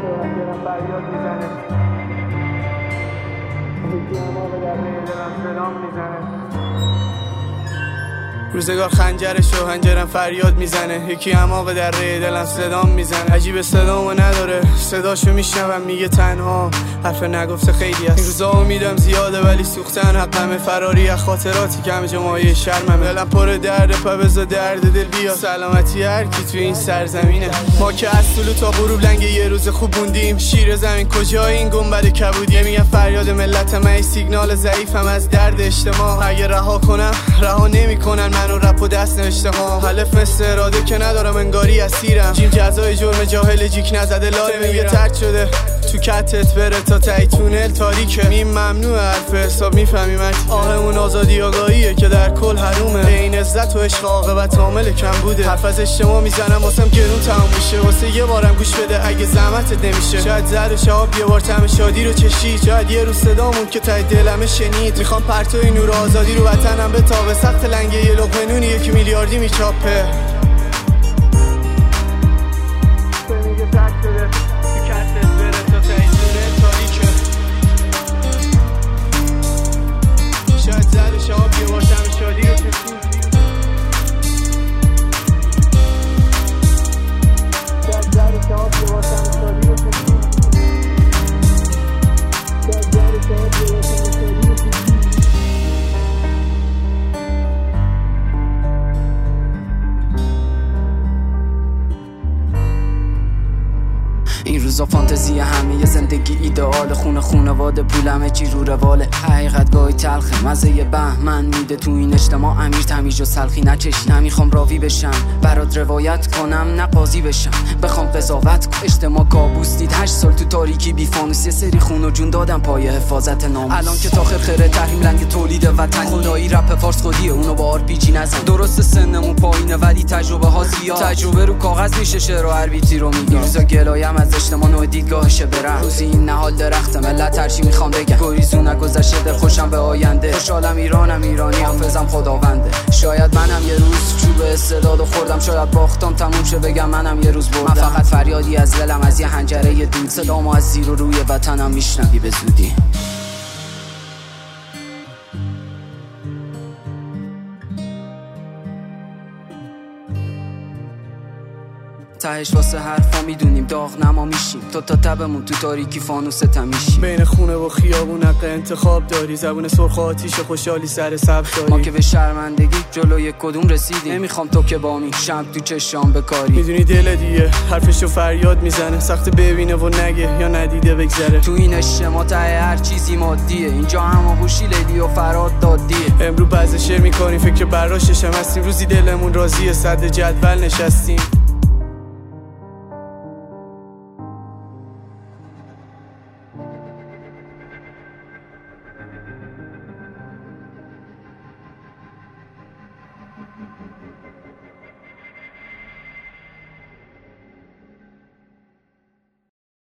شوهنجرم فریاد میزنه، یکی اما به در دلم صدام میزنه. روزگار خنجر شوهنجرم فریاد میزنه، یکی اما به در دلم صدام میزنه. عجیب صدامو نداره، صداشو میشنوم میگه تنها، حرف نگفته خیلی هست. این روزا امیدم زیاده ولی سوختن حقمه، فراری از خاطراتی که همه جمعه شرممه. دلم پر درده پا بذار درد دل بیا، سلامتی هر کی توی این سرزمینه. ما که از طلوع تا غروب لنگ یه روز خوب موندیم، شیر زمین کجای این گنبد کبودیه. میگن فریاد ملت من، سیگنال ضعیفم از درد اجتماع. اگه رها کنم رها نمیکنن منو، رپ و دست نوشته ها. حلف مثل اراده که ندارم انگاری اسیرم، جیم جزای جرم جاهل جیک نزده لاره. میگه ترد شده تو کتت بره تا تای تونل تاریکه. میم ممنوع حرف حساب میفهمی متی، آهمون آزادی آگاهیه که در کل حرومه. این عزت و عشق عاقبت عامل کم بوده. حرف از اجتماع میزنم واسم گرون تموم میشه، واسه یه بارم گوش بده اگه زحمتت نمیشه. شاید زد و شهاب یه بار طعم شادی رو چشید، شاید یه روز صدامون که تای دلمه شنید. میخوام پرتوی نور آزادی رو وطنم بتابه، سخت لنگه یه لقمه نونی یکی میلیاردی میچاپه. میگه ترد شده تو کتت بره تا تای تونل تاریکه. شاید زد و شهاب یه بار طعم شادی رو چشید، شاید زد و شهاب یه بار طعم شادی رو چشید، شاید زد و شهاب یه بار طعم شادی رو چشید. این روزا فانتزی همه یه زندگی ایدئال، خونواده پول همه چی رو رواله. حقیقت گاهی تلخه، مزه یه بهمن میده تو این اجتماع. امیر تمیز و سلخی نچش، نمیخوام راوی بشم برات روایت کنم، نه قاضی بشم بخوام قضاوت کنم. اجتماع کابوس دید 8 سال تو تاریکی بی فانوس، یه سری خون و جون دادم پای حفاظت ناموس. الان که تا خیره تحریم لنگ تولید وطن، خدایی رپ فارس خودیه اونو با آرپیجی نزن. درست سنمون پایینه ولی تجربه ها زیاد، تجربه رو کاغذ میشه شعر و عربیتی رو میگم. روزا گلایم از اجتماع نوع دیدگاهشه برم، روزی این نهال درخت ملت هرچی میخوام بگم. گریزون نگذشته دل خوشم به آینده، خوشحالم ایرانم ایرانی حافظم خداونده. شاید منم یه روز چوب استعدادو خوردم، شاید باختم تموم شه بگم منم یه روز بردم. من فقط فریادی از دلم از یه حنجره دود، صدامو از زیر و روی وطنم میشنوی به زودی. تهش واسه حرفا میدونیم داغ نما میشیم، تا تبمون تو تاریکی فانوس تمیشیم. بین خونه و خیابون حق انتخاب داری، زبون سرخ و آتیش خوشحالی سر سبز داری. ما که به شرمندگی جلوی کدوم رسیدیم، نمیخوام تو که بامی شم تو چشام بکاری. میدونی دل دیگه حرفشو فریاد میزنه، سخت ببینه و نگه یا ندیده بگذره. تو این اجتماع ته هر چیزی مادیه، اینجا همه هوشی لیلی و فراد دادیه. امرو بعض شعر میکنیم فکر براششم هستیم، روزی دلمون راضیه صد جدول نشستیم.